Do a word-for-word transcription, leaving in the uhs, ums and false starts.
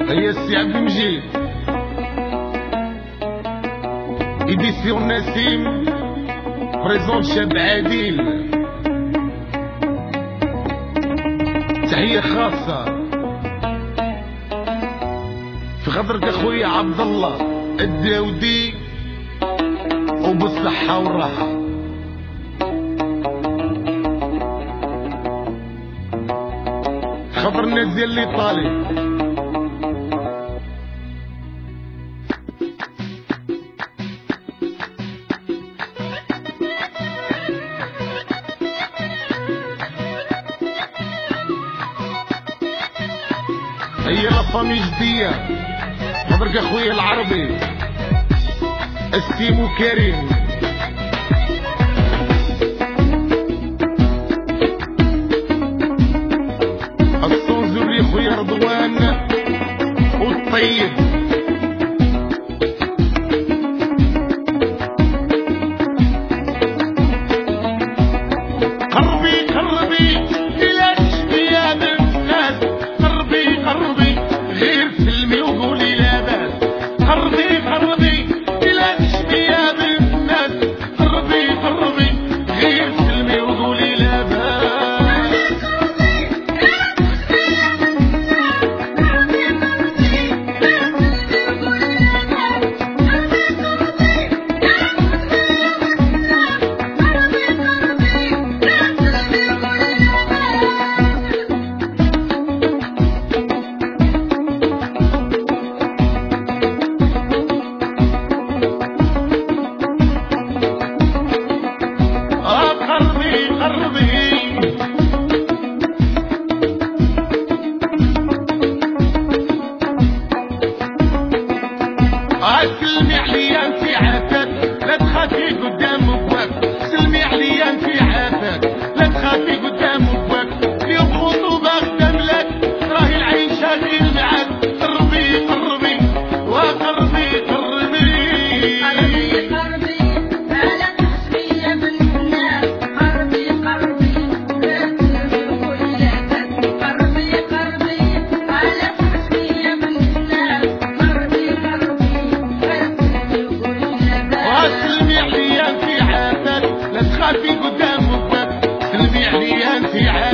هيا السي عبد المجيد إديسيون نسيم بريزون شاب عادل. تحية خاصة في خاطرك اخويا عبد الله الداودي وبالصحة والراحة. خبر الناس ديال اللي طالب هي لا فامي جدية. خبرك اخويا العربي السيمو كريم الصنزوري خويا رضوان والطيب قربي قربي إلى تشبيه بالناس. قربي قربي غير سلمي وقولي لا باس. قربي قربي إلى تشبيه بالناس. قربي قربي غير سلمي وقولي لا باس. سلمي عليا انتي عافاك لا تخافي قدام بواك. سلمي عليا انتي عافاك لا تخافي قدام بواك. اليوم خطوبة غدا ملاك راهي العيشة غير معاك. قربي قربي وقربي قربي قربي قربي لا تحسبي يا بالناس. قربي قربي لا تسلمي وقولي لا باس. قربي قربي لا تحسبي يا بالناس. قربي قربي سلمي عليا انتي عافاك لا تخافي قدام بابك. سلمي عليا انتي عافاك